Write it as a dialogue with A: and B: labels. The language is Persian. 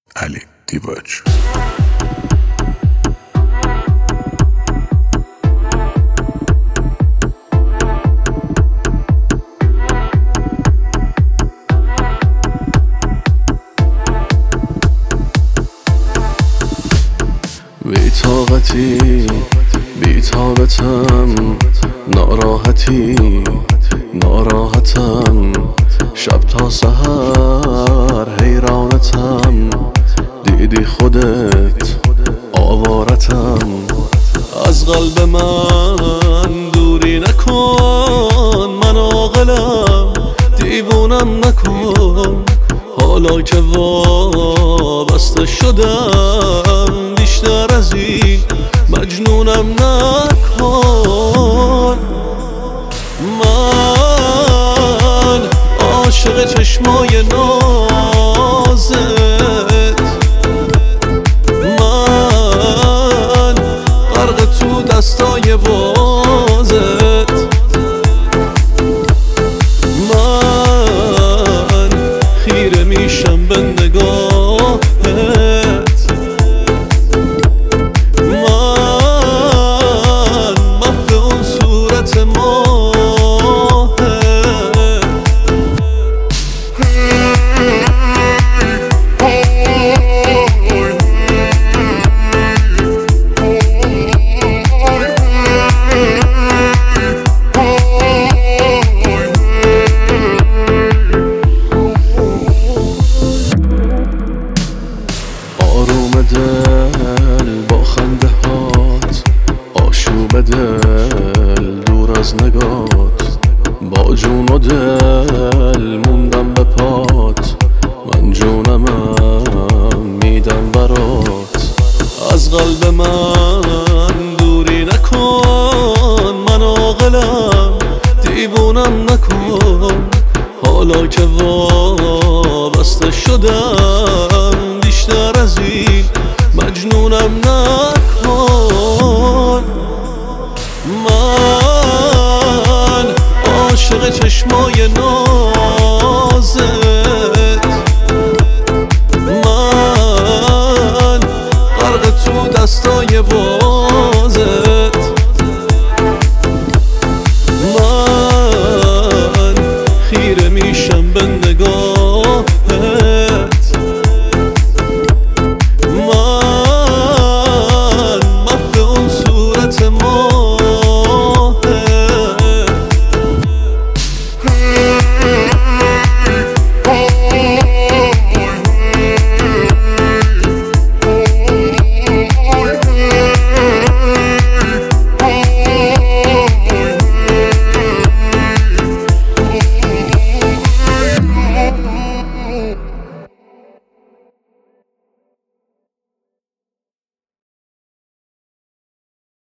A: علی دیباج.
B: بی‌طاقتی بی‌طاقتم، ناراحتم شب تا سحر حیرانتم. دیدی خودت آوارتم، از قلب من دوری نکن. من عاقلم دیوونم نکن، حالا که وابسته شدم بیشتر از این مجنونم نکن. من عاشق چشمای نازت، من غرق تو دستای بازت، من خیره میشم به نگاهت، من محو اون صورت ماهت. آروم دل با خنده هات، آشوب دل دور از نگات، با جون و دل موندم به پات. من جونمم میدم برات، از قلب من دوری نکن. من عاقلم دیوونم نکن، حالا که وابسته شدم بیشتر از این مجنونم نکن. من عاشق چشمای نازت، من غرق تو دستای